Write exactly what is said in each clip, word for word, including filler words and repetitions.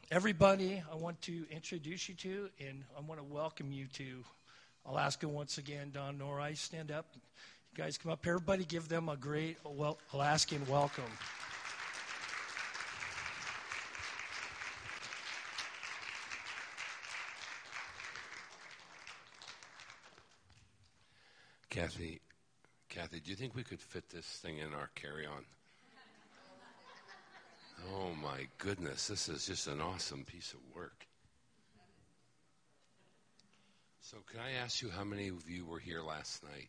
everybody I want to introduce you to, and I want to welcome you to Alaska once again. Don Norris, stand up. You guys come up. Everybody give them a great well, Alaskan welcome. Kathy, Kathy, do you think we could fit this thing in our carry-on? Oh, my goodness. This is just an awesome piece of work. So can I ask you how many of you were here last night?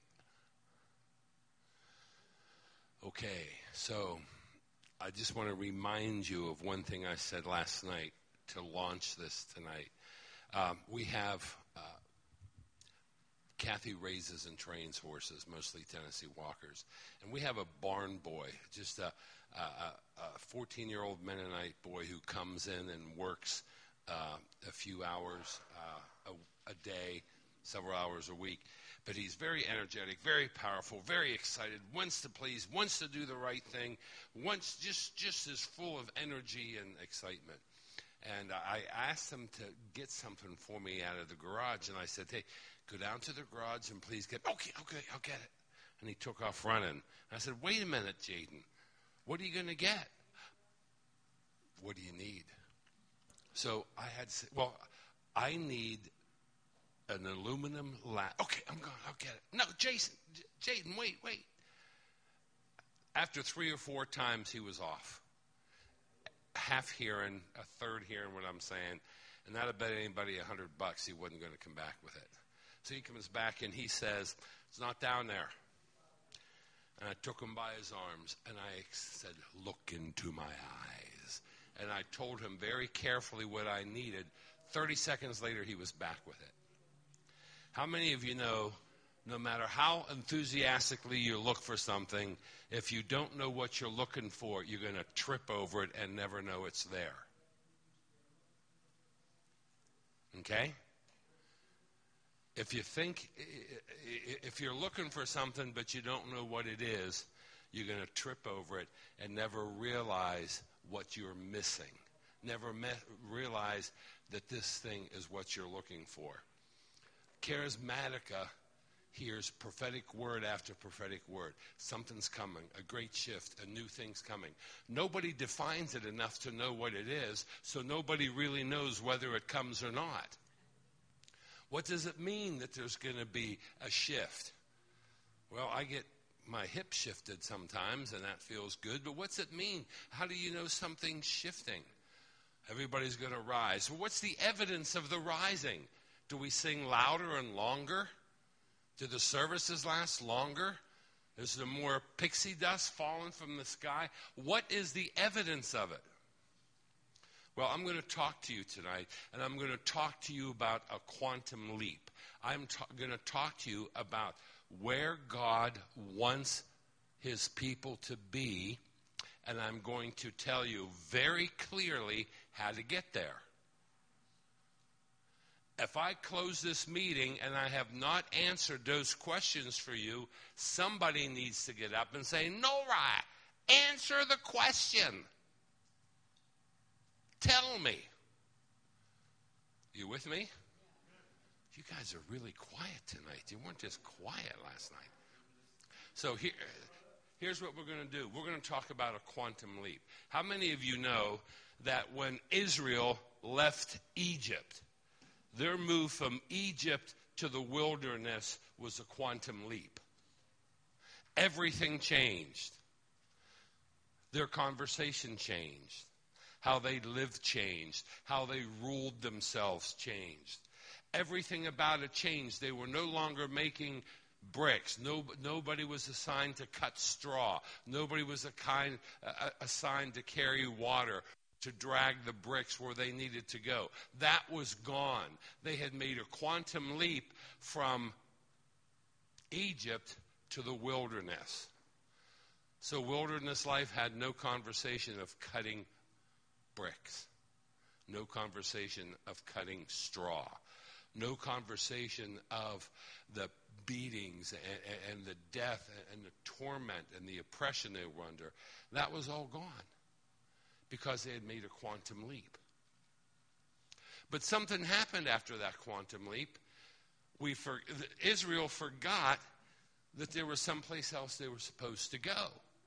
Okay, so I just want to remind you of one thing I said last night to launch this tonight. Um, we have... Uh, Kathy raises and trains horses, mostly Tennessee Walkers. And we have a barn boy, just a fourteen-year-old Mennonite boy who comes in and works uh, a few hours uh, a, a day, several hours a week. But he's very energetic, very powerful, very excited, wants to please, wants to do the right thing, wants just, just is full of energy and excitement. And I asked him to get something for me out of the garage, and I said, hey, go down to the garage and please get, okay, okay, I'll get it. And he took off running. And I said, wait a minute, Jaden, what are you going to get? What do you need? So I had to say, well, I need an aluminum latch. Okay, I'm going, I'll get it. No, Jason, J- Jaden, wait, wait. After three or four times, he was off. Half hearing, a third hearing what I'm saying, and I'd bet anybody a hundred bucks he wasn't going to come back with it. So he comes back and he says, it's not down there. And I took him by his arms and I said, look into my eyes. And I told him very carefully what I needed. thirty seconds later, he was back with it. How many of you know, no matter how enthusiastically you look for something, if you don't know what you're looking for, you're going to trip over it and never know it's there? Okay? If you think, if you're looking for something but you don't know what it is, you're going to trip over it and never realize what you're missing. Never me- realize that this thing is what you're looking for. Charismatica hears prophetic word after prophetic word. Something's coming, a great shift, a new thing's coming. Nobody defines it enough to know what it is, so nobody really knows whether it comes or not. What does it mean that there's going to be a shift? Well, I get my hip shifted sometimes, and that feels good, but what's it mean? How do you know something's shifting? Everybody's going to rise. Well, what's the evidence of the rising? Do we sing louder and longer? Do the services last longer? Is there more pixie dust falling from the sky? What is the evidence of it? Well, I'm going to talk to you tonight, and I'm going to talk to you about a quantum leap. I'm ta- going to talk to you about where God wants his people to be, and I'm going to tell you very clearly how to get there. If I close this meeting and I have not answered those questions for you, somebody needs to get up and say, Nora, answer the question. Tell me. You with me? You guys are really quiet tonight. You weren't just quiet last night. So here, here's what we're going to do. We're going to talk about a quantum leap. How many of you know that when Israel left Egypt, their move from Egypt to the wilderness was a quantum leap? Everything changed. Their conversation changed. How they lived changed. How they ruled themselves changed. Everything about it changed. They were no longer making bricks. No, nobody was assigned to cut straw. Nobody was a kind, uh, assigned to carry water, to drag the bricks where they needed to go. That was gone. They had made a quantum leap from Egypt to the wilderness. So wilderness life had no conversation of cutting bricks. No conversation of cutting straw. No conversation of the beatings and, and the death and the torment and the oppression they were under. That was all gone because they had made a quantum leap. But something happened after that quantum leap. We for, Israel forgot that there was someplace else they were supposed to go.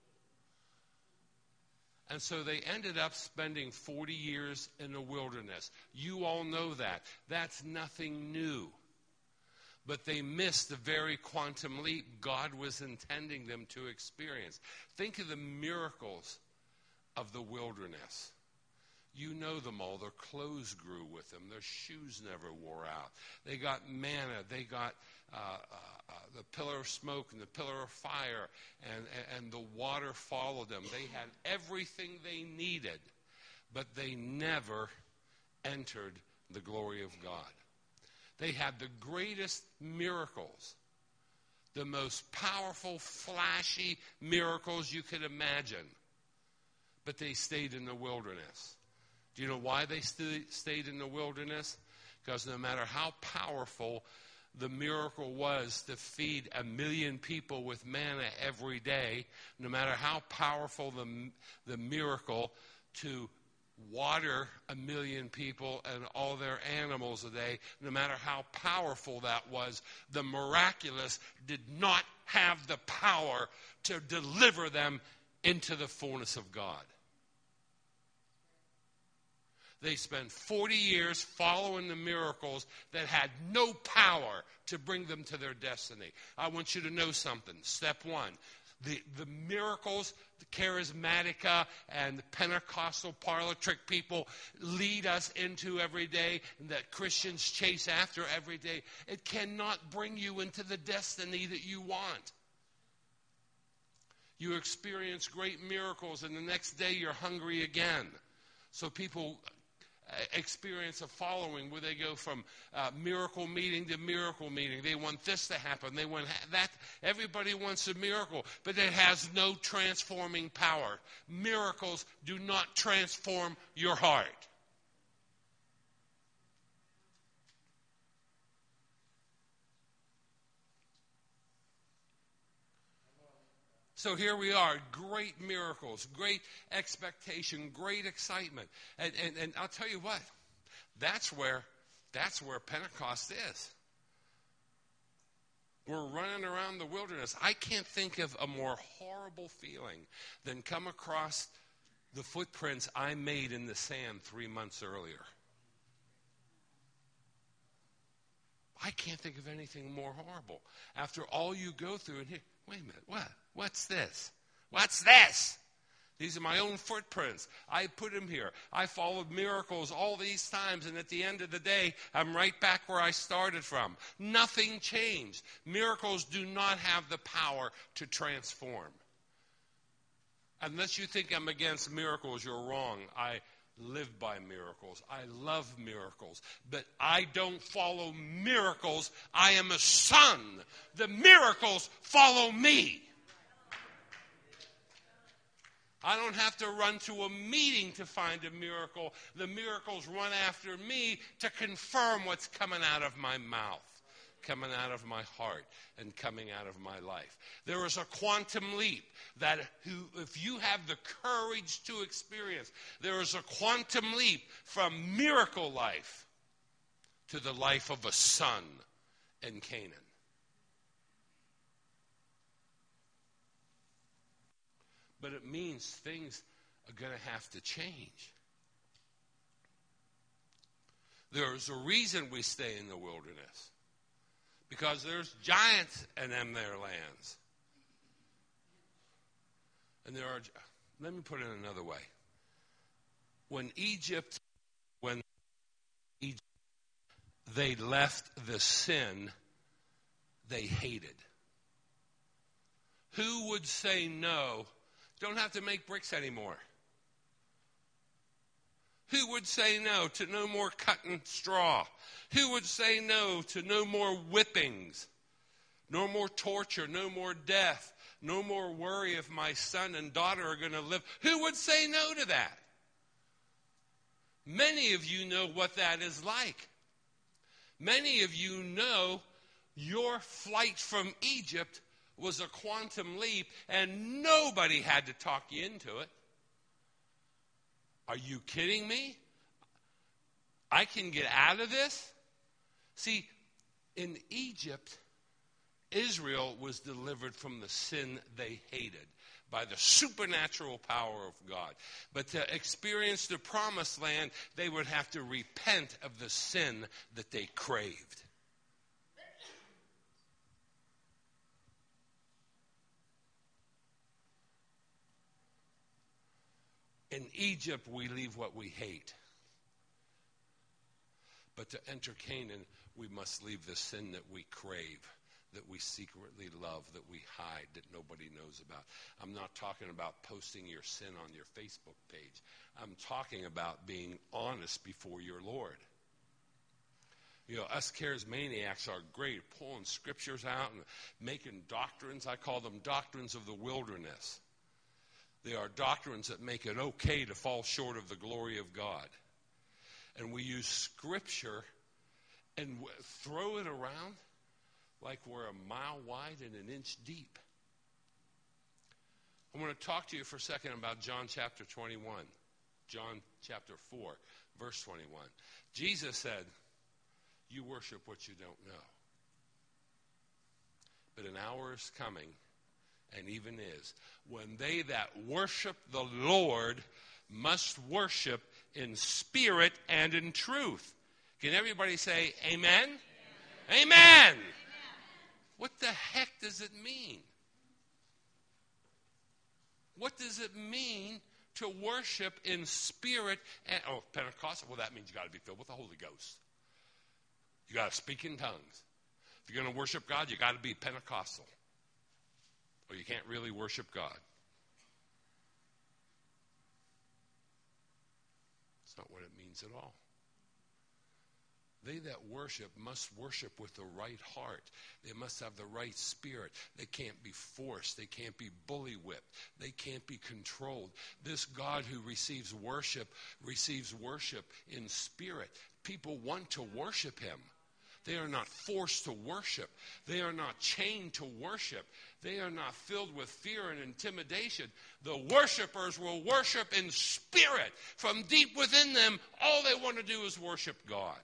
And so they ended up spending forty years in the wilderness. You all know that. That's nothing new. But they missed the very quantum leap God was intending them to experience. Think of the miracles of the wilderness. You know them all. Their clothes grew with them. Their shoes never wore out. They got manna. They got uh, uh, uh, the pillar of smoke and the pillar of fire, and, and the water followed them. They had everything they needed, but they never entered the glory of God. They had the greatest miracles, the most powerful, flashy miracles you could imagine, but they stayed in the wilderness. Do you know why they st- stayed in the wilderness? Because no matter how powerful the miracle was to feed a million people with manna every day, no matter how powerful the, the miracle to water a million people and all their animals a day, no matter how powerful that was, the miraculous did not have the power to deliver them into the fullness of God. They spent forty years following the miracles that had no power to bring them to their destiny. I want you to know something. Step one, the, the miracles, the charismatica and the Pentecostal parlor trick people lead us into every day and that Christians chase after every day, it cannot bring you into the destiny that you want. You experience great miracles and the next day you're hungry again. So people experience a following where they go from uh, miracle meeting to miracle meeting. They want this to happen. They want that. Everybody wants a miracle, but it has no transforming power. Miracles do not transform your heart. So here we are, great miracles, great expectation, great excitement. And, and, and I'll tell you what, that's where, that's where Pentecost is. We're running around the wilderness. I can't think of a more horrible feeling than come across the footprints I made in the sand three months earlier. I can't think of anything more horrible. After all you go through, and here, wait a minute, what? What's this? What's this? These are my own footprints. I put them here. I followed miracles all these times, and at the end of the day, I'm right back where I started from. Nothing changed. Miracles do not have the power to transform. Unless you think I'm against miracles, you're wrong. I live by miracles. I love miracles. But I don't follow miracles. I am a son. The miracles follow me. I don't have to run to a meeting to find a miracle. The miracles run after me to confirm what's coming out of my mouth, coming out of my heart, and coming out of my life. There is a quantum leap that who, if you have the courage to experience, there is a quantum leap from miracle life to the life of a son in Canaan. But it means things are going to have to change. There's a reason we stay in the wilderness. Because there's giants in them there lands. And there are, let me put it another way. When Egypt, when Egypt, they left the sin they hated. Who would say no? Don't have to make bricks anymore. Who would say no to no more cutting straw? Who would say no to no more whippings? No more torture, no more death, no more worry if my son and daughter are going to live. Who would say no to that? Many of you know what that is like. Many of you know your flight from Egypt was a quantum leap, and nobody had to talk you into it. Are you kidding me? I can get out of this. See, in Egypt, Israel was delivered from the sin they hated by the supernatural power of God. But to experience the promised land, they would have to repent of the sin that they craved. In Egypt, we leave what we hate. But to enter Canaan, we must leave the sin that we crave, that we secretly love, that we hide, that nobody knows about. I'm not talking about posting your sin on your Facebook page. I'm talking about being honest before your Lord. You know, us charismaniacs are great at pulling scriptures out and making doctrines. I call them doctrines of the wilderness. They are doctrines that make it okay to fall short of the glory of God. And we use scripture and w- throw it around like we're a mile wide and an inch deep. I want to talk to you for a second about John chapter twenty-one. John chapter four, verse twenty-one. Jesus said, you worship what you don't know. But an hour is coming, and even is, when they that worship the Lord must worship in spirit and in truth. Can everybody say amen? Amen. Amen. What the heck does it mean? What does it mean to worship in spirit and, oh, Pentecostal? Well, that means you got to be filled with the Holy Ghost. You got to speak in tongues. If you're going to worship God, you got to be Pentecostal, or you can't really worship God. It's not what it means at all. They that worship must worship with the right heart. They must have the right spirit. They can't be forced. They can't be bully-whipped. They can't be controlled. This God who receives worship receives worship in spirit. People want to worship him. They are not forced to worship. They are not chained to worship. They are not filled with fear and intimidation. The worshipers will worship in spirit. From deep within them, all they want to do is worship God.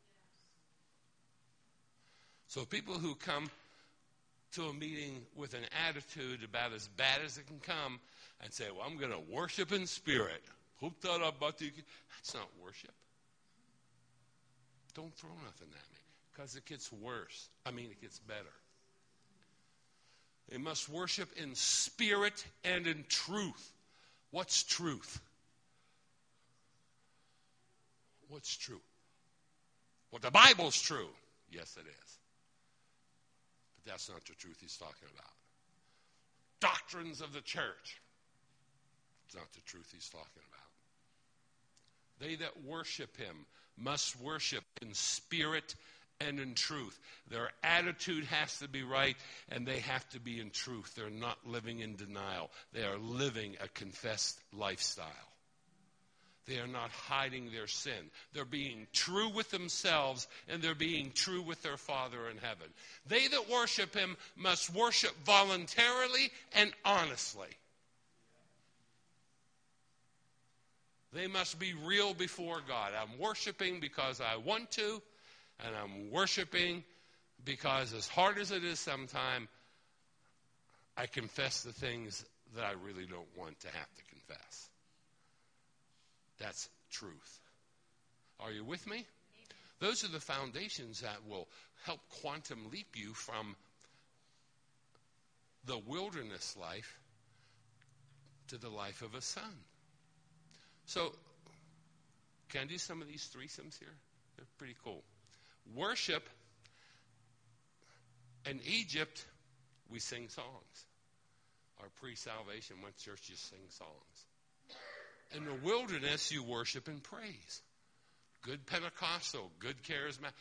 So people who come to a meeting with an attitude about as bad as it can come and say, well, I'm going to worship in spirit. That's not worship. Don't throw nothing at me, because it gets worse. I mean, it gets better. They must worship in spirit and in truth. What's truth? What's true? Well, the Bible's true. Yes, it is. But that's not the truth he's talking about. Doctrines of the church. It's not the truth he's talking about. They that worship him must worship in spirit and in truth. Their attitude has to be right, and they have to be in truth. They're not living in denial. They are living a confessed lifestyle. They are not hiding their sin. They're being true with themselves, and they're being true with their Father in heaven. They that worship him must worship voluntarily and honestly. They must be real before God. I'm worshiping because I want to, and I'm worshiping because, as hard as it is sometimes, I confess the things that I really don't want to have to confess. That's truth. Are you with me? Those are the foundations that will help quantum leap you from the wilderness life to the life of a son. So, can I do some of these threesomes here? They're pretty cool. Worship. In Egypt, we sing songs. Our pre-salvation went to church, just sing songs. In the wilderness, you worship and praise. Good Pentecostal, good charismatic.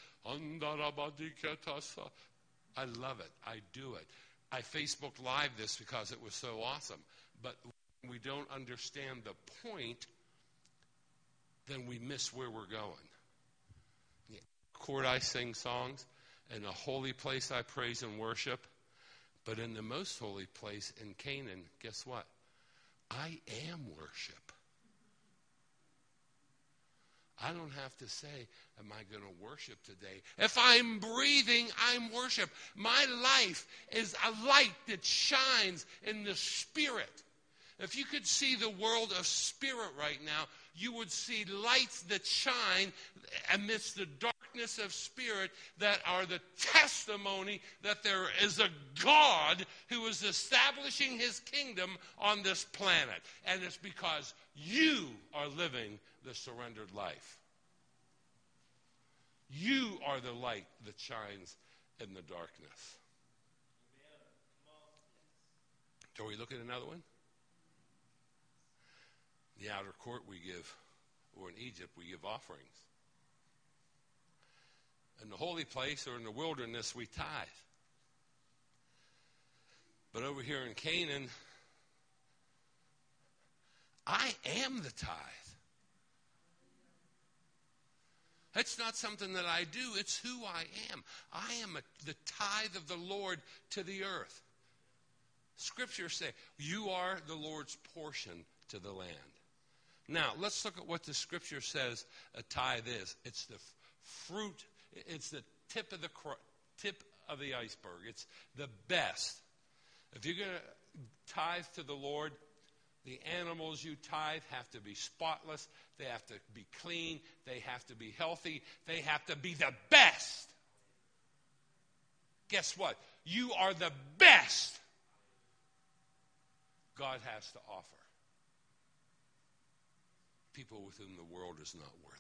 I love it. I do it. I Facebook Live this because it was so awesome. But when we don't understand the point, then we miss where we're going. In the court, I sing songs. In the holy place, I praise and worship. But in the most holy place in Canaan, guess what? I am worship. I don't have to say, am I going to worship today? If I'm breathing, I'm worship. My life is a light that shines in the Spirit. If you could see the world of spirit right now, you would see lights that shine amidst the darkness of spirit that are the testimony that there is a God who is establishing his kingdom on this planet. And it's because you are living the surrendered life. You are the light that shines in the darkness. Shall we look at another one? In the outer court we give, or in Egypt we give offerings. In the holy place or in the wilderness we tithe. But over here in Canaan, I am the tithe. It's not something that I do. It's who I am. I am a, the tithe of the Lord to the earth. Scriptures say, you are the Lord's portion to the land. Now, let's look at what the Scripture says a tithe is. It's the f- fruit. It's the tip of the cr- tip of the iceberg. It's the best. If you're going to tithe to the Lord, the animals you tithe have to be spotless. They have to be clean. They have to be healthy. They have to be the best. Guess what? You are the best God has to offer. People with whom the world is not worthy.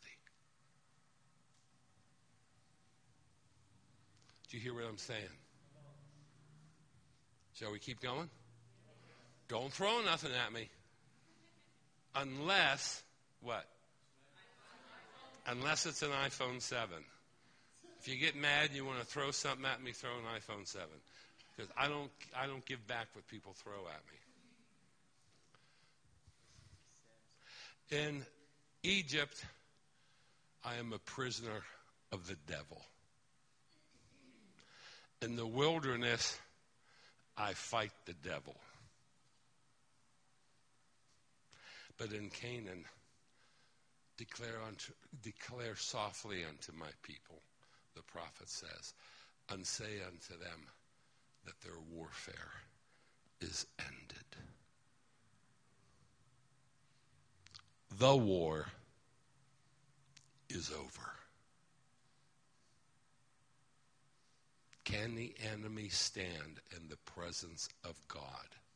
Do you hear what I'm saying? Shall we keep going? Don't throw nothing at me. Unless, what? Unless it's an iPhone seven. If you get mad and you want to throw something at me, throw an iPhone seven. Because I don't, I don't give back what people throw at me. In Egypt, I am a prisoner of the devil. In the wilderness, I fight the devil. But in Canaan, declare unto, declare softly unto my people, the prophet says, and say unto them that their warfare is ended. The war is over. Can the enemy stand in the presence of God?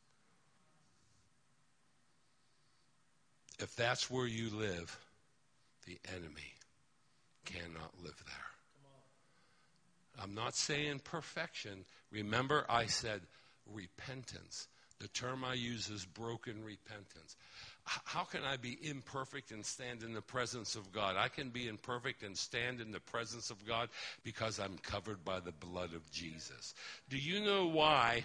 If that's where you live, the enemy cannot live there. I'm not saying perfection. Remember, I said repentance. The term I use is broken repentance. How can I be imperfect and stand in the presence of God? I can be imperfect and stand in the presence of God because I'm covered by the blood of Jesus. Do you know why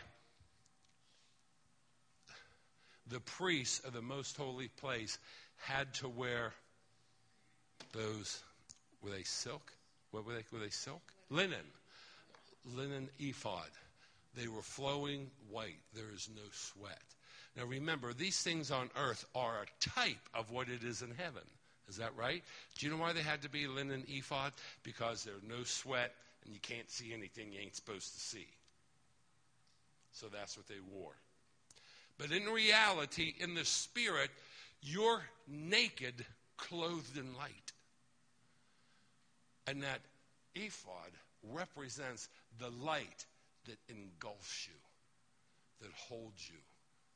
the priests of the most holy place had to wear those, were they silk? What were they? Were they silk? Linen. Linen ephod. They were flowing white. There is no sweat. Now remember, these things on earth are a type of what it is in heaven. Is that right? Do you know why they had to be linen ephod? Because there's no sweat and you can't see anything you ain't supposed to see. So that's what they wore. But in reality, in the spirit, you're naked, clothed in light. And that ephod represents the light that engulfs you, that holds you.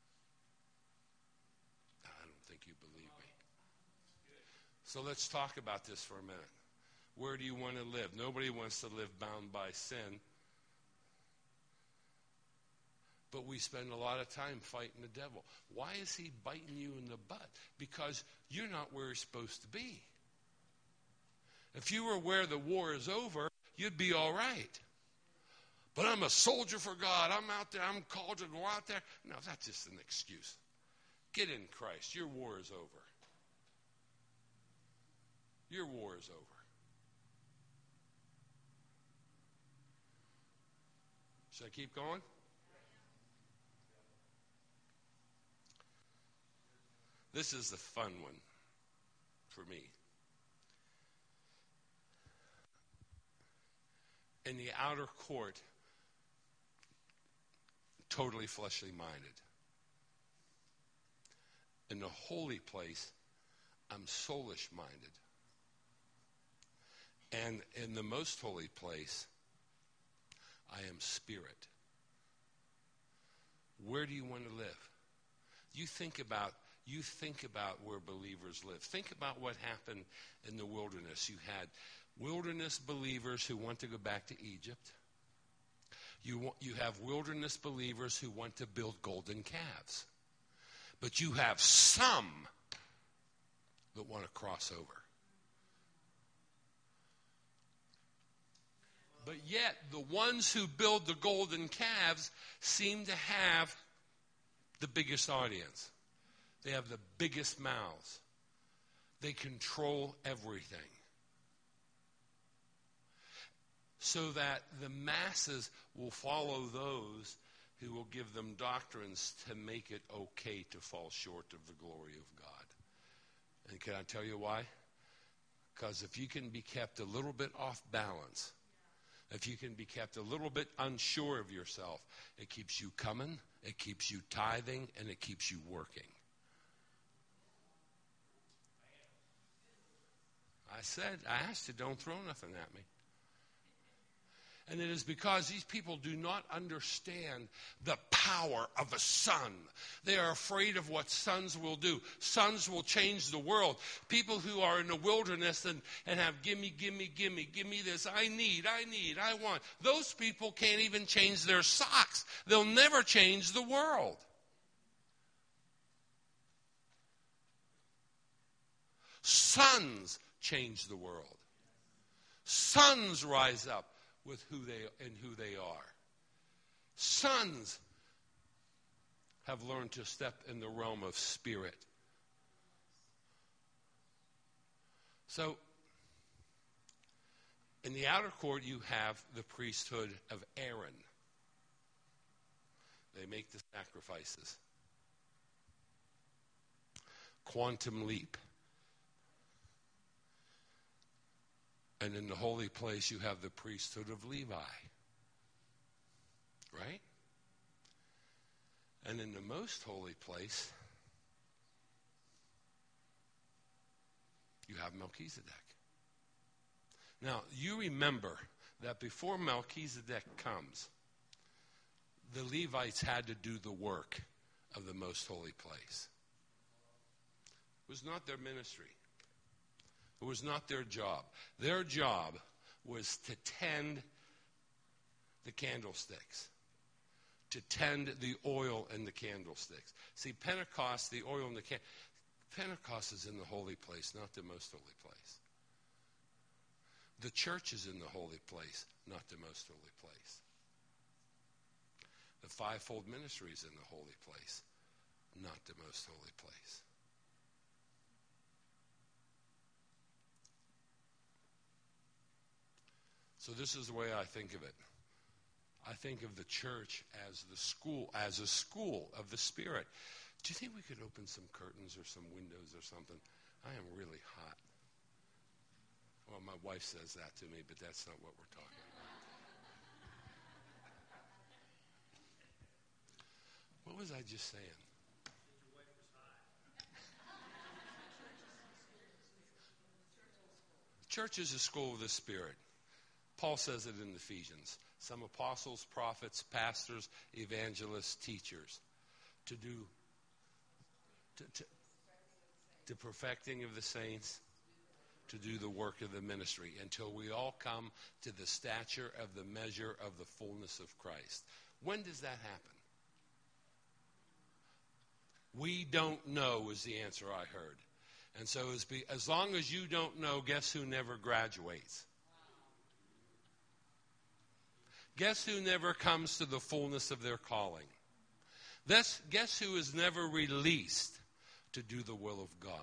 I don't think you believe me. So let's talk about this for a minute. Where do you want to live? Nobody wants to live bound by sin. But we spend a lot of time fighting the devil. Why is he biting you in the butt? Because you're not where you're supposed to be. If you were where the war is over, you'd be all right. But I'm a soldier for God. I'm out there. I'm called to go out there. No, that's just an excuse. Get in Christ. Your war is over. Your war is over. Should I keep going? This is the fun one for me. in the outer court, totally fleshly minded. In the holy place, I'm soulish minded. And in the most holy place, I am spirit. Where do you want to live? You think about you think about where believers live. Think about what happened in the wilderness. You had wilderness believers who want to go back to Egypt. You want, you have wilderness believers who want to build golden calves. But you have some that want to cross over. But yet, the ones who build the golden calves seem to have the biggest audience. They have the biggest mouths. They control everything. So that the masses will follow those who will give them doctrines to make it okay to fall short of the glory of God. And can I tell you why? Because if you can be kept a little bit off balance, if you can be kept a little bit unsure of yourself, it keeps you coming, it keeps you tithing, and it keeps you working. I said, I asked you, don't throw nothing at me. And it is because these people do not understand the power of a son. They are afraid of what sons will do. Sons will change the world. People who are in the wilderness and, and have gimme, gimme, gimme, give me this, I need, I need, I want. Those people can't even change their socks. They'll never change the world. Sons change the world. Sons rise up with who they and who they are. Sons have learned to step in the realm of spirit. So, in the outer court, you have the priesthood of Aaron. They make the sacrifices. Quantum leap. And in the holy place, you have the priesthood of Levi. Right? And in the most holy place, you have Melchizedek. Now, you remember that before Melchizedek comes, the Levites had to do the work of the most holy place. It was not their ministry. It was not their job. Their job was to tend the candlesticks, to tend the oil in the candlesticks. See, Pentecost, the oil in the can- Pentecost is in the holy place, not the most holy place. The church is in the holy place, not the most holy place. The fivefold ministry is in the holy place, not the most holy place. So this is the way I think of it. I think of the church as the school, as a school of the Spirit. Do you think we could open some curtains or some windows or something? I am really hot. Well, my wife says that to me, but that's not what we're talking about. What was I just saying? Church is a school of the Spirit. Paul says it in Ephesians. Some apostles, prophets, pastors, evangelists, teachers. To do, to, to, to perfecting of the saints, to do the work of the ministry, until we all come to the stature of the measure of the fullness of Christ. When does that happen? We don't know is the answer I heard. And so as, be, as long as you don't know, guess who never graduates? Guess who never comes to the fullness of their calling? This, guess who is never released to do the will of God?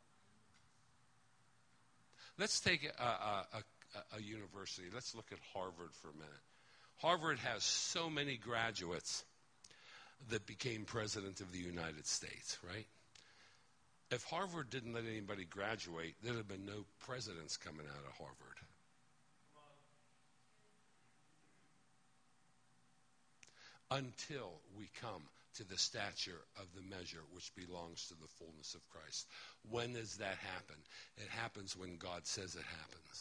Let's take a, a, a, a university. Let's look at Harvard for a minute. Harvard has so many graduates that became president of the United States, right? If Harvard didn't let anybody graduate, there'd have been no presidents coming out of Harvard. until we come to the stature of the measure which belongs to the fullness of Christ. When does that happen? It happens when God says it happens.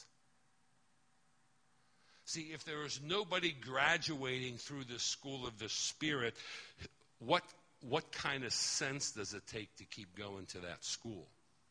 See, if there is nobody graduating through the school of the Spirit, what, what kind of sense does it take to keep going to that school?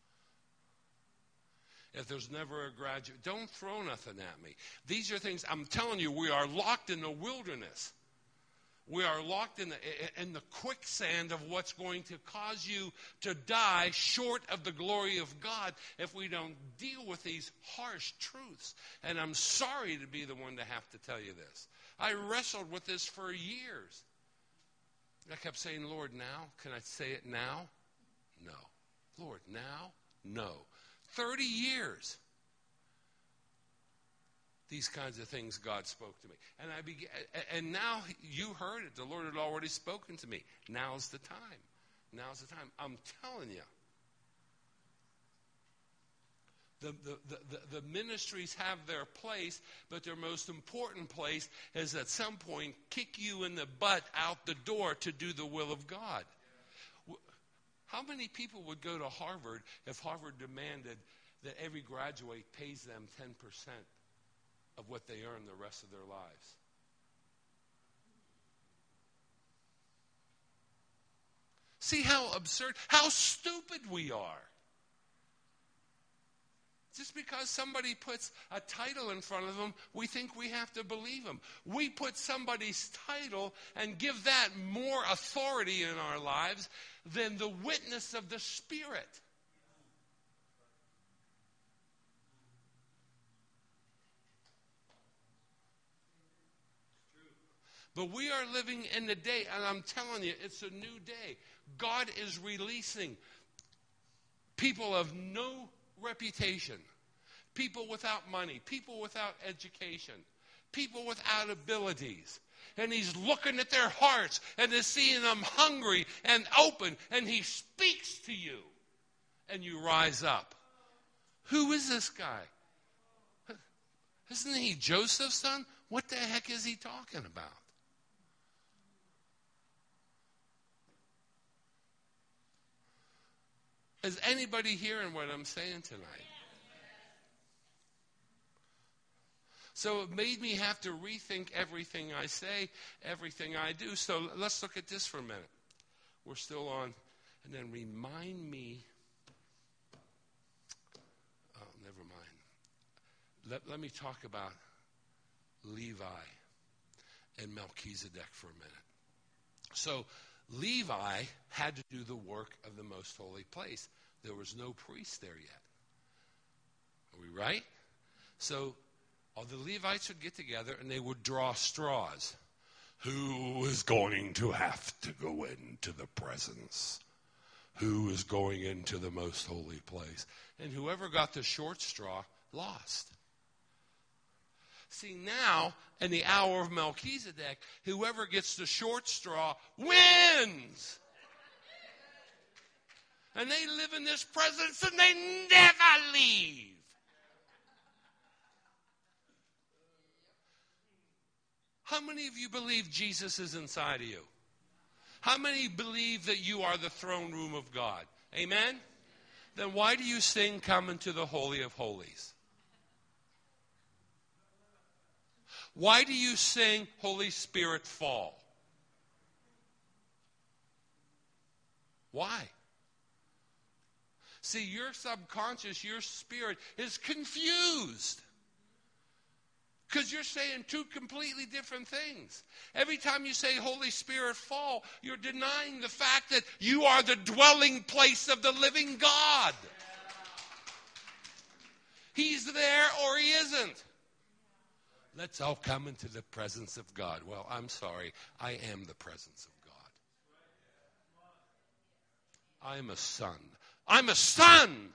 If there's never a graduate, don't throw nothing at me. These are things, I'm telling you, we are locked in the wilderness. We are locked in the, in the quicksand of what's going to cause you to die short of the glory of God if we don't deal with these harsh truths. And I'm sorry to be the one to have to tell you this. I wrestled with this for years. I kept saying, Lord, now? Can I say it now? No. Lord, now? No. thirty years. These kinds of things God spoke to me. And I began, and now you heard it. The Lord had already spoken to me. Now's the time. Now's the time. I'm telling you. The, the, the, the ministries have their place, but their most important place is at some point kick you in the butt out the door to do the will of God. How many people would go to Harvard if Harvard demanded that every graduate pays them ten percent of what they earn the rest of their lives? See how absurd, how stupid we are. Just because somebody puts a title in front of them, we think we have to believe them. We put somebody's title and give that more authority in our lives than the witness of the Spirit. But we are living in the day, and I'm telling you, it's a new day. God is releasing people of no reputation, people without money, people without education, people without abilities. And he's looking at their hearts and is seeing them hungry and open, and he speaks to you, and you rise up. Who is this guy? Isn't he Joseph's son? What the heck is he talking about? Is anybody hearing what I'm saying tonight? So it made me have to rethink everything I say, everything I do. So let's look at this for a minute. We're still on. And then remind me. Oh, never mind. Let, let me talk about Levi and Melchizedek for a minute. So Levi had to do the work of the most holy place. There was no priest there yet. Are we right? So all the Levites would get together and they would draw straws. Who is going to have to go into the presence? Who is going into the most holy place? And whoever got the short straw lost. See, now, in the hour of Melchizedek, whoever gets the short straw wins. And they live in this presence and they never leave. How many of you believe Jesus is inside of you? How many believe that you are the throne room of God? Amen? Then why do you sing, "Come into the Holy of Holies"? Why do you sing, "Holy Spirit, fall"? Why? See, your subconscious, your spirit is confused. Because you're saying two completely different things. Every time you say, "Holy Spirit, fall," you're denying the fact that you are the dwelling place of the living God. He's there or he isn't. Let's all come into the presence of God. Well, I'm sorry. I am the presence of God. I'm a son. I'm a son.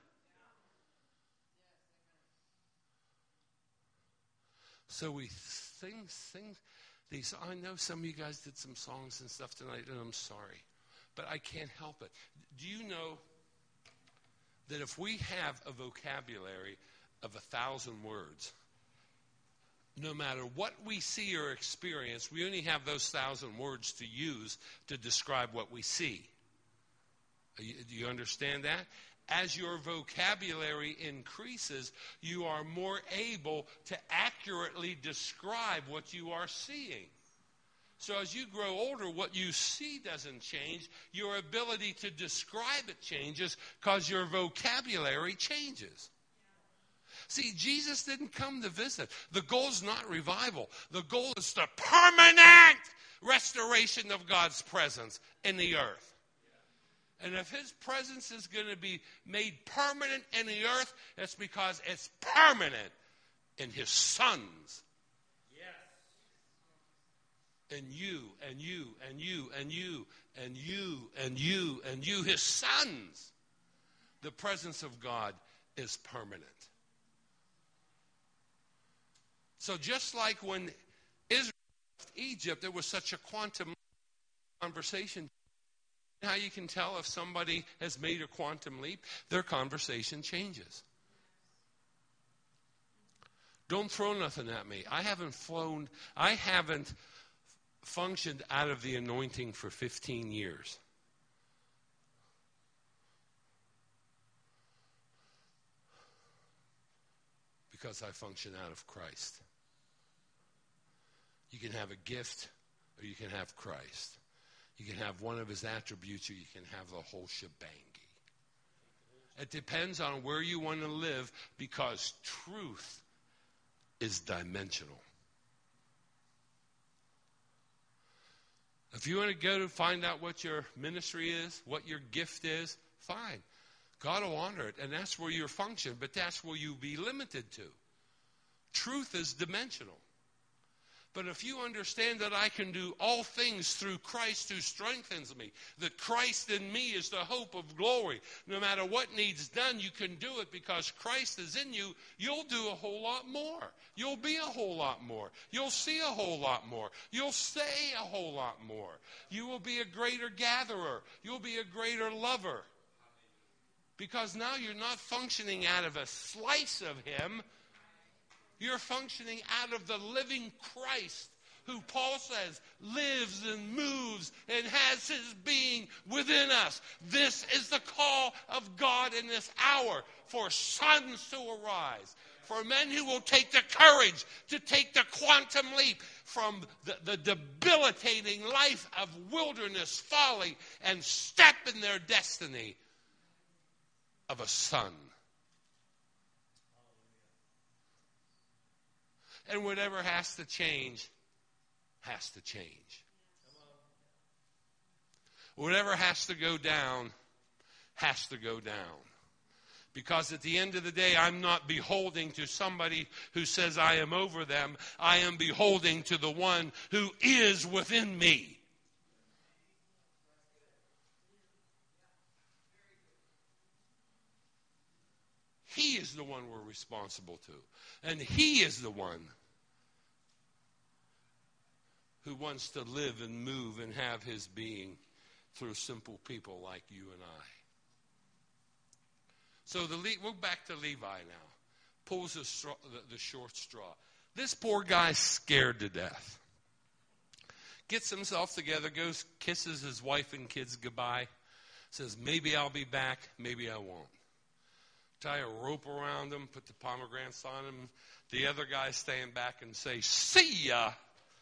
So we sing, sing these. I know some of you guys did some songs and stuff tonight, and I'm sorry. But I can't help it. Do you know that if we have a vocabulary of a thousand words, no matter what we see or experience, we only have those thousand words to use to describe what we see. Do you understand that? As your vocabulary increases, you are more able to accurately describe what you are seeing. So as you grow older, what you see doesn't change. Your ability to describe it changes because your vocabulary changes. See, Jesus didn't come to visit. The goal is not revival. The goal is the permanent restoration of God's presence in the earth. And if his presence is going to be made permanent in the earth, it's because it's permanent in his sons. And you, and you, and you, and you, and you, and you, and you, his sons. The presence of God is permanent. So just like when Israel left Egypt, there was such a quantum conversation. How you can tell if somebody has made a quantum leap, their conversation changes. Don't throw nothing at me. I haven't flown, I haven't functioned out of the anointing for fifteen years. Because I function out of Christ. You can have a gift or you can have Christ. You can have one of his attributes or you can have the whole shebangy. It depends on where you want to live because truth is dimensional. If you want to go to find out what your ministry is, what your gift is, fine. God will honor it, and that's where you function, but that's where you'll be limited to. Truth is dimensional. But if you understand that I can do all things through Christ who strengthens me, that Christ in me is the hope of glory, no matter what needs done, you can do it because Christ is in you, you'll do a whole lot more. You'll be a whole lot more. You'll see a whole lot more. You'll say a whole lot more. You will be a greater gatherer. You'll be a greater lover. Because now you're not functioning out of a slice of him. You're functioning out of the living Christ who Paul says lives and moves and has his being within us. This is the call of God in this hour for sons to arise, for men who will take the courage to take the quantum leap from the, the debilitating life of wilderness folly and step in their destiny of a son. And whatever has to change, has to change. Whatever has to go down, has to go down. Because at the end of the day, I'm not beholding to somebody who says I am over them. I am beholding to the one who is within me. He is the one we're responsible to. And he is the one who wants to live and move and have his being through simple people like you and I. So the Le- we're back to Levi now. Pulls the, straw, the, the short straw. This poor guy's scared to death. Gets himself together, goes, kisses his wife and kids goodbye. Says, maybe I'll be back, maybe I won't. Tie a rope around him, put the pomegranates on him. The other guys stand back and say, see ya.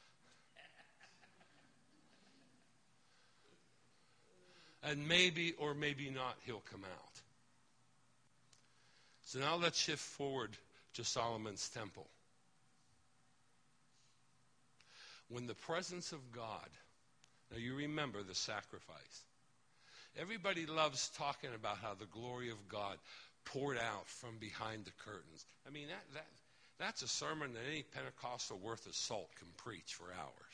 And maybe or maybe not, he'll come out. So now let's shift forward to Solomon's temple. When the presence of God, now you remember the sacrifice. Everybody loves talking about how the glory of God poured out from behind the curtains. I mean, that, that that's a sermon that any Pentecostal worth of salt can preach for hours.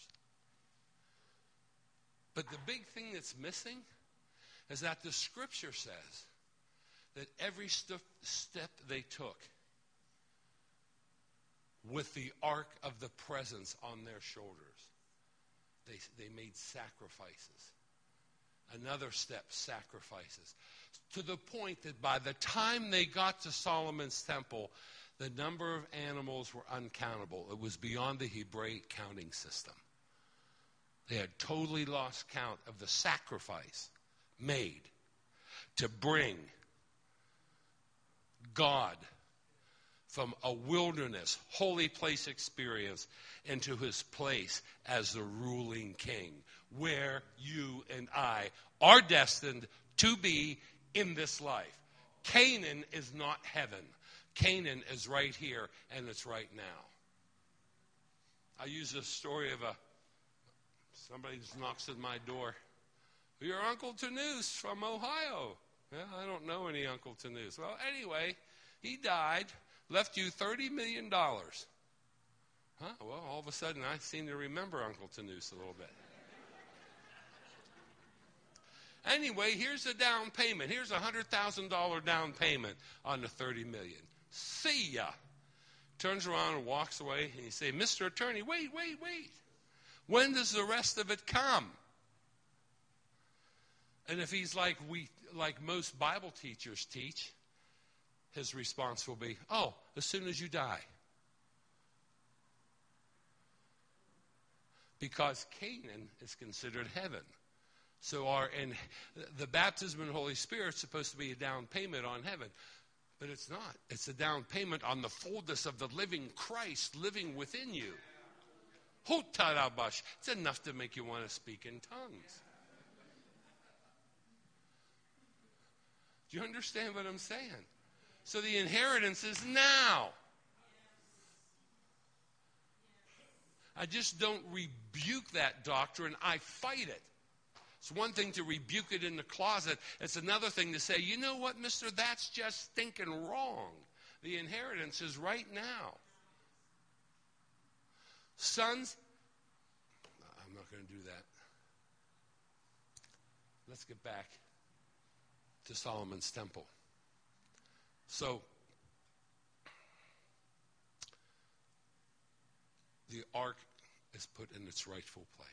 But the big thing that's missing is that the scripture says that every st- step they took with the ark of the presence on their shoulders, they, they made sacrifices. Another step, sacrifices. To the point that by the time they got to Solomon's temple, The number of animals were uncountable. It was beyond the Hebraic counting system. They had totally lost count of the sacrifice made to bring God from a wilderness, holy place experience into his place as the ruling king, where you and I are destined to be in this life. Canaan is not heaven. Canaan is right here, and it's right now. I use the story of a somebody just knocks at my door. Your Uncle Tanous from Ohio. Yeah, I don't know any Uncle Tanous. Well, anyway, he died, left you thirty million dollars. Huh? Well, all of a sudden, I seem to remember Uncle Tanous a little bit. Anyway, here's a down payment. Here's a one hundred thousand dollars down payment on the thirty million dollars. See ya. Turns around and walks away, and you say, Mister Attorney, wait, wait, wait. When does the rest of it come? And if he's like we, like most Bible teachers teach, his response will be, oh, as soon as you die. Because Canaan is considered heaven. So our and the baptism in the Holy Spirit is supposed to be a down payment on heaven. But it's not. It's a down payment on the fullness of the living Christ living within you. Hutarabash. It's enough to make you want to speak in tongues. Do you understand what I'm saying? So the inheritance is now. I just don't rebuke that doctrine. I fight it. It's one thing to rebuke it in the closet. It's another thing to say, you know what, mister, that's just stinking wrong. The inheritance is right now. Sons, I'm not going to do that. Let's get back to Solomon's temple. So, the ark is put in its rightful place.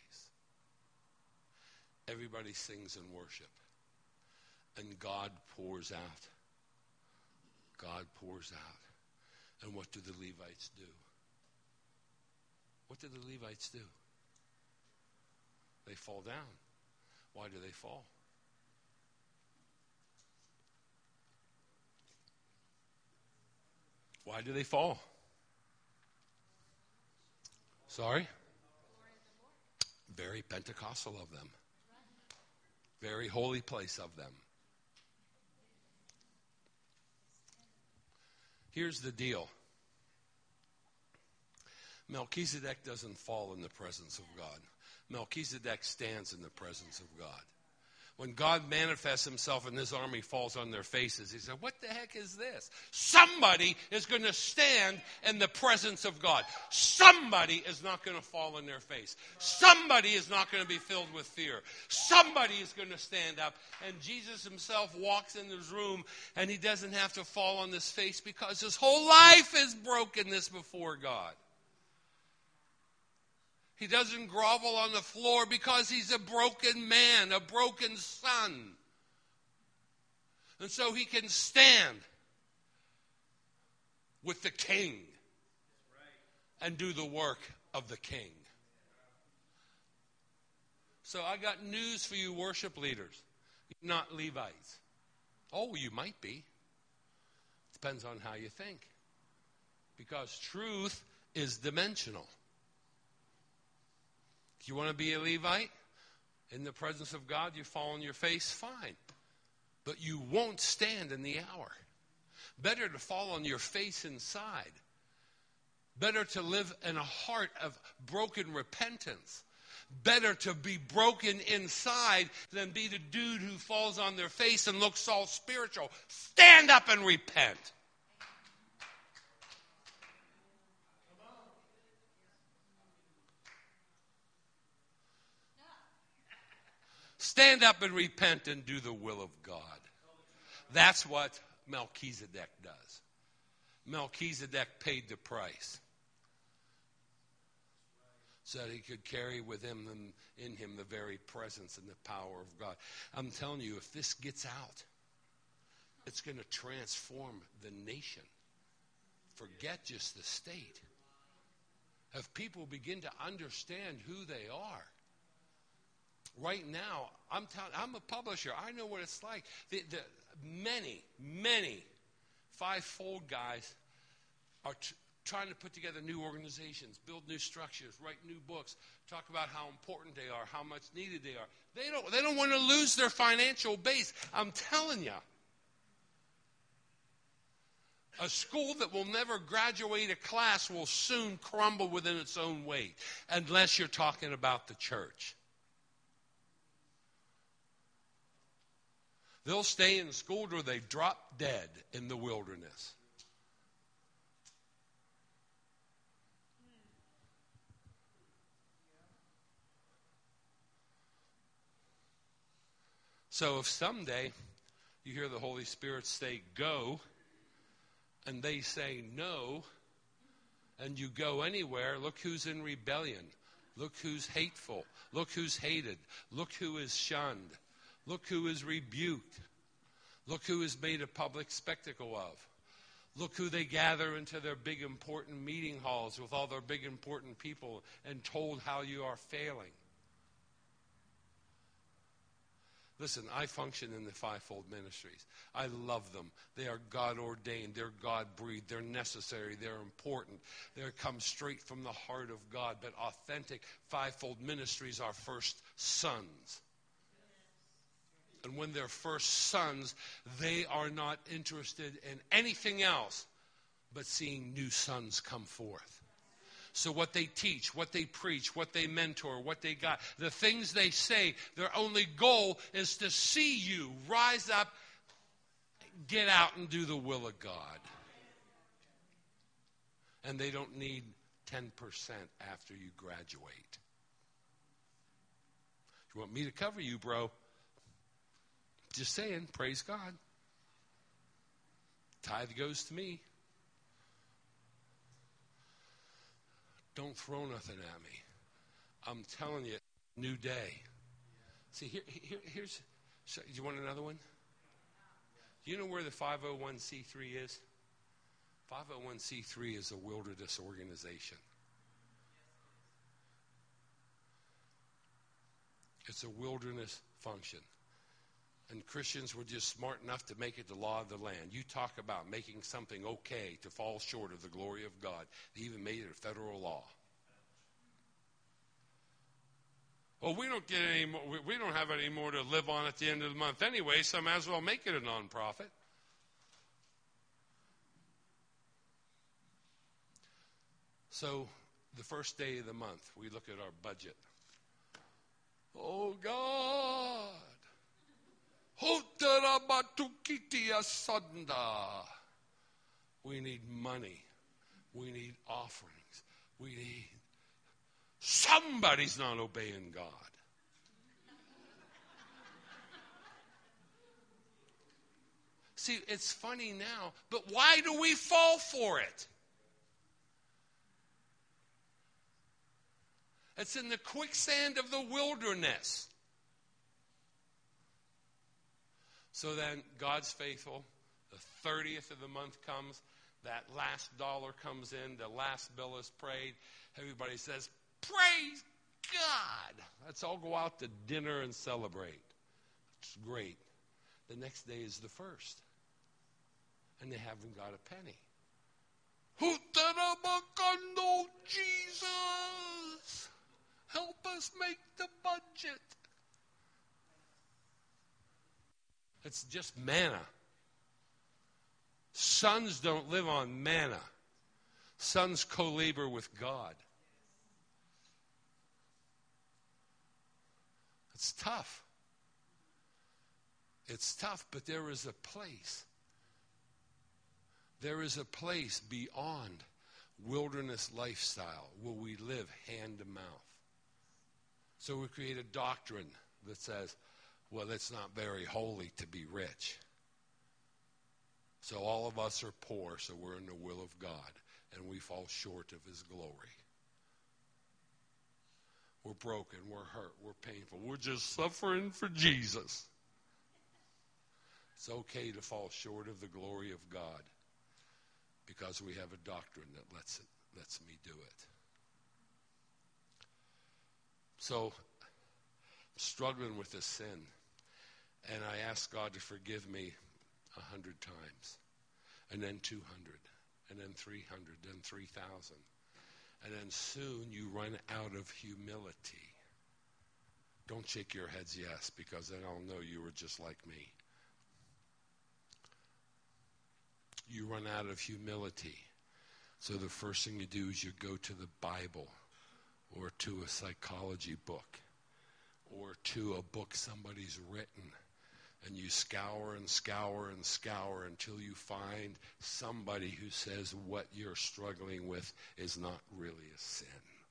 Everybody sings in worship. And God pours out. God pours out. And what do the Levites do? What do the Levites do? They fall down. Why do they fall? Why do they fall? Sorry? Very Pentecostal of them. Very holy place of them. Here's the deal. Melchizedek doesn't fall in the presence of God. Melchizedek stands in the presence of God. When God manifests himself and this army falls on their faces, he said, what the heck is this? Somebody is going to stand in the presence of God. Somebody is not going to fall on their face. Somebody is not going to be filled with fear. Somebody is going to stand up. And Jesus himself walks in this room and he doesn't have to fall on his face because his whole life is brokenness before God. He doesn't grovel on the floor because he's a broken man, a broken son. And so he can stand with the king and do the work of the king. So I got news for you worship leaders. You're not Levites. Oh, you might be. Depends on how you think. Because truth is dimensional. If you want to be a Levite in the presence of God, you fall on your face, fine. But you won't stand in the hour. Better to fall on your face inside. Better to live in a heart of broken repentance. Better to be broken inside than be the dude who falls on their face and looks all spiritual. Stand up and repent. Stand up and repent and do the will of God. That's what Melchizedek does. Melchizedek paid the price so that he could carry with him in him the very presence and the power of God. I'm telling you, if this gets out, it's going to transform the nation forget just the state. If people begin to understand who they are. Right now, I'm telling, I'm a publisher. I know what it's like. The, the many, many five-fold guys are t- trying to put together new organizations, build new structures, write new books, talk about how important they are, how much needed they are. They don't, they don't want to lose their financial base. I'm telling you. A school that will never graduate a class will soon crumble within its own weight, unless you're talking about the church. They'll stay in school till they drop dead in the wilderness. So if someday you hear the Holy Spirit say, go, and they say no, and you go anywhere, look who's in rebellion. Look who's hateful. Look who's hated. Look who is shunned. Look who is rebuked. Look who is made a public spectacle of. Look who they gather into their big important meeting halls with all their big important people and told how you are failing. Listen, I function in the fivefold ministries. I love them. They are God-ordained. They're God-breathed. They're necessary. They're important. They come straight from the heart of God. But authentic fivefold ministries are first sons. And when they're first sons, they are not interested in anything else but seeing new sons come forth. So what they teach, what they preach, what they mentor, what they got, the things they say, their only goal is to see you rise up, get out and do the will of God. And they don't need ten percent after you graduate. You want me to cover you, bro? Just saying, praise God. Tithe goes to me. Don't throw nothing at me. I'm telling you, new day. See, here, here, here's, so, do you want another one? Do you know where the five oh one c three is? five oh one c three is a wilderness organization. It's a wilderness function. And Christians were just smart enough to make it the law of the land. You talk about making something okay to fall short of the glory of God. They even made it a federal law. Well, we don't get any more, we don't have any more to live on at the end of the month anyway, so I might as well make it a nonprofit. So the first day of the month, we look at our budget. Oh, God. We need money. We need offerings. We need... Somebody's not obeying God. See, it's funny now, but why do we fall for it? It's in the quicksand of the wilderness. So then God's faithful. The thirtieth of the month comes. That last dollar comes in. The last bill is prayed. Everybody says, praise God. Let's all go out to dinner and celebrate. It's great. The next day is the first. And they haven't got a penny. Jesus, help us make the budget. It's just manna. Sons don't live on manna. Sons co-labor with God. It's tough. It's tough, but there is a place. There is a place beyond wilderness lifestyle where we live hand to mouth. So we create a doctrine that says, well, it's not very holy to be rich. So all of us are poor, so we're in the will of God, and we fall short of his glory. We're broken, we're hurt, we're painful. We're just suffering for Jesus. It's okay to fall short of the glory of God because we have a doctrine that lets it, lets me do it. So, I'm struggling with this sin, and I ask God to forgive me a hundred times, and then two hundred, and then three hundred, then three thousand. And then soon you run out of humility. Don't shake your heads yes, because then I'll know you were just like me. You run out of humility. So the first thing you do is you go to the Bible or to a psychology book or to a book somebody's written. And you scour and scour and scour until you find somebody who says what you're struggling with is not really a sin.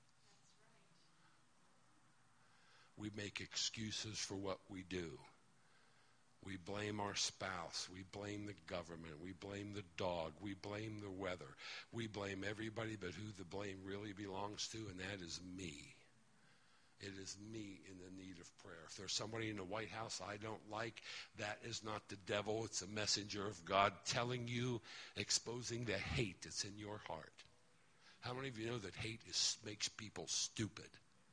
We make excuses for what we do. We blame our spouse. We blame the government. We blame the dog. We blame the weather. We blame everybody but who the blame really belongs to, and that is me. It is me in the need of prayer. If there's somebody in the White House I don't like, that is not the devil. It's a messenger of God telling you, exposing the hate that's in your heart. How many of you know that hate is, makes people stupid?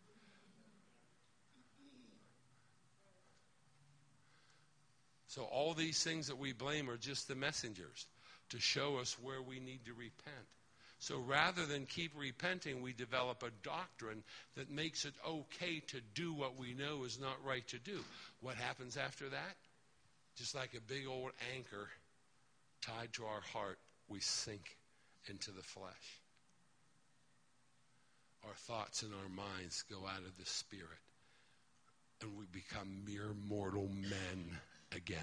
So all these things that we blame are just the messengers to show us where we need to repent. So rather than keep repenting, we develop a doctrine that makes it okay to do what we know is not right to do. What happens after that? Just like a big old anchor tied to our heart, we sink into the flesh. Our thoughts and our minds go out of the spirit, and we become mere mortal men again.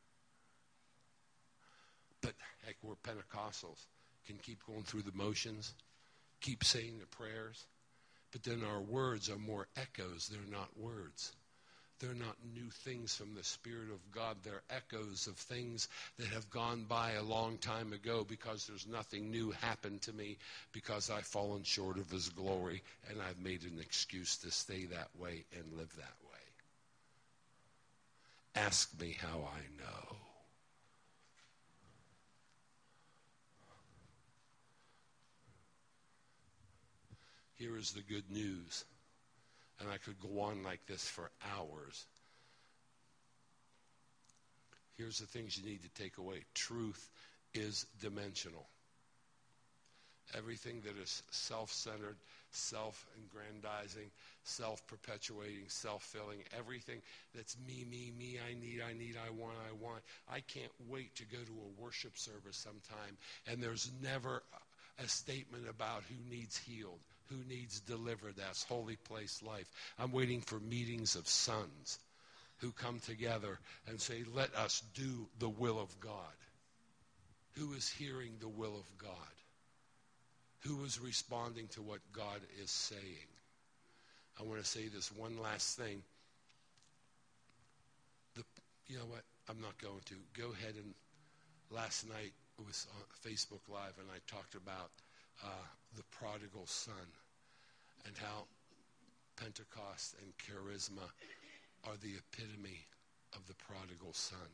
But heck, we're Pentecostals. Can keep going through the motions, keep saying the prayers, but then our words are more echoes. They're not words. They're not new things from the Spirit of God. They're echoes of things that have gone by a long time ago, because there's nothing new happened to me, because I've fallen short of His glory, and I've made an excuse to stay that way and live that way. Ask me how I know. Here is the good news, and I could go on like this for hours. Here's the things you need to take away. Truth is dimensional. Everything that is self-centered, self-aggrandizing, self-perpetuating, self-filling, everything that's me, me, me, I need, I need, I want, I want. I can't wait to go to a worship service sometime, and there's never a statement about who needs healed, who needs delivered. That's holy place life. I'm waiting for meetings of sons who come together and say, let us do the will of God. Who is hearing the will of God? Who is responding to what God is saying? I want to say this one last thing. The, you know what? I'm not going to. Go ahead and last night it was on Facebook Live, and I talked about uh, the prodigal son and how Pentecost and charisma are the epitome of the prodigal son.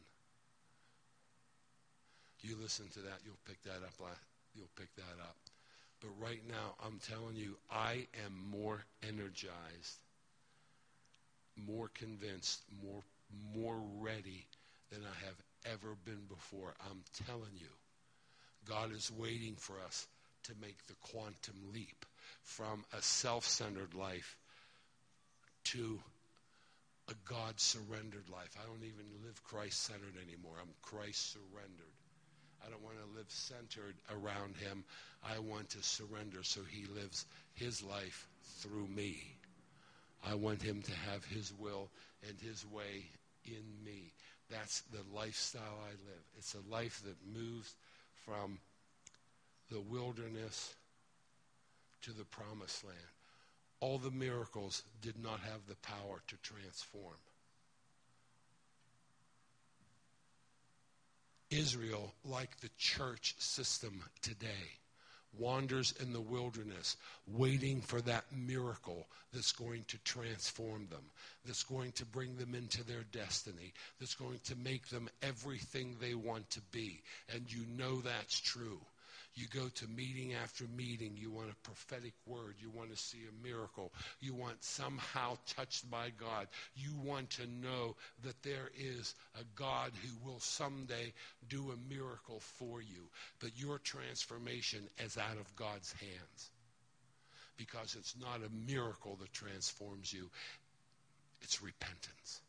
You listen to that, you'll pick that up. You'll pick that up. But right now, I'm telling you, I am more energized, more convinced, more more ready than I have ever been before. I'm telling you, God is waiting for us to make the quantum leap from a self-centered life to a God-surrendered life. I don't even live Christ-centered anymore. I'm Christ-surrendered. I don't want to live centered around Him. I want to surrender so He lives His life through me. I want Him to have His will and His way in me. That's the lifestyle I live. It's a life that moves from the wilderness to the promised land. All the miracles did not have the power to transform. Israel, like the church system today, wanders in the wilderness waiting for that miracle that's going to transform them, that's going to bring them into their destiny, that's going to make them everything they want to be. And you know that's true. You go to meeting after meeting. You want a prophetic word. You want to see a miracle. You want somehow touched by God. You want to know that there is a God who will someday do a miracle for you. But your transformation is out of God's hands. Because it's not a miracle that transforms you. It's repentance.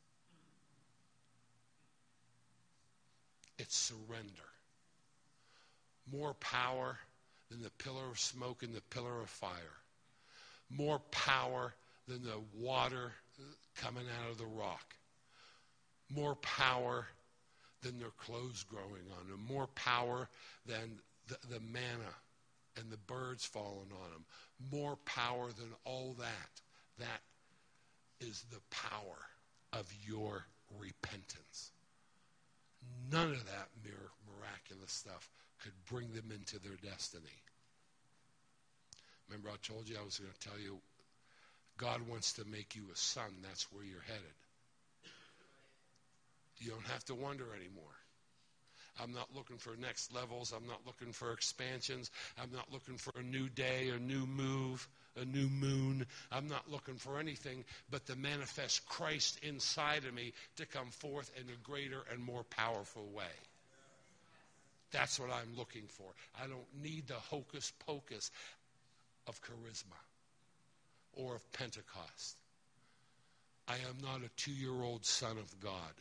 It's surrender. More power than the pillar of smoke and the pillar of fire. More power than the water coming out of the rock. More power than their clothes growing on them. More power than the, the manna and the birds falling on them. More power than all that. That is the power of your repentance. None of that miraculous stuff could bring them into their destiny. Remember I told you I was going to tell you, God wants to make you a son. That's where you're headed. You don't have to wonder anymore. I'm not looking for next levels. I'm not looking for expansions. I'm not looking for a new day, a new move, a new moon. I'm not looking for anything but to manifest Christ inside of me to come forth in a greater and more powerful way. That's what I'm looking for. I don't need the hocus pocus of charisma or of Pentecost. I am not a two-year-old son of God.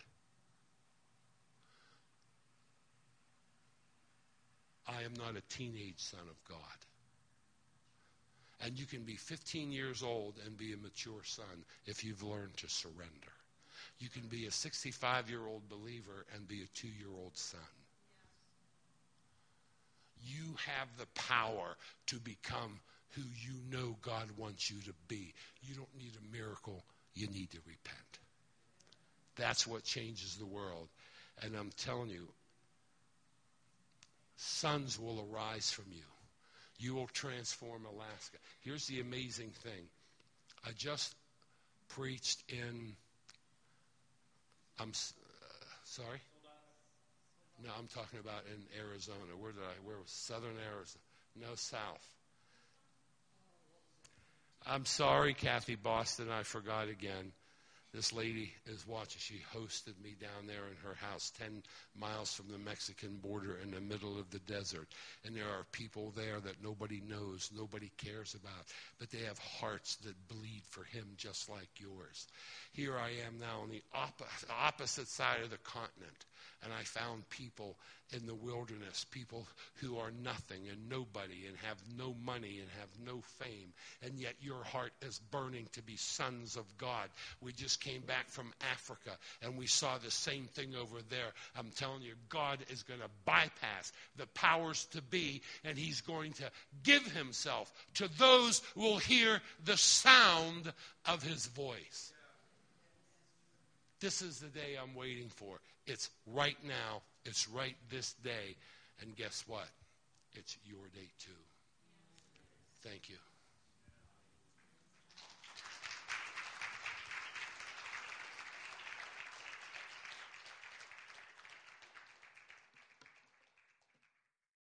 I am not a teenage son of God. And you can be fifteen years old and be a mature son if you've learned to surrender. You can be a sixty-five-year-old believer and be a two-year-old son. You have the power to become who you know God wants you to be. You don't need a miracle. You need to repent. That's what changes the world. And I'm telling you, sons will arise from you. You will transform Alaska. Here's the amazing thing. I just preached in, I'm uh, sorry? No, I'm talking about in Arizona. Where did I, where was southern Arizona? No, south. I'm sorry, Kathy Boston, I forgot again. This lady is watching. She hosted me down there in her house, ten miles from the Mexican border in the middle of the desert. And there are people there that nobody knows, nobody cares about. But they have hearts that bleed for him just like yours. Here I am now on the op- opposite side of the continent. And I found people in the wilderness, people who are nothing and nobody and have no money and have no fame. And yet your heart is burning to be sons of God. We just came back from Africa and we saw the same thing over there. I'm telling you, God is going to bypass the powers to be, and he's going to give himself to those who will hear the sound of his voice. This is the day I'm waiting for. It's right now. It's right this day. And guess what? It's your day too. Thank you.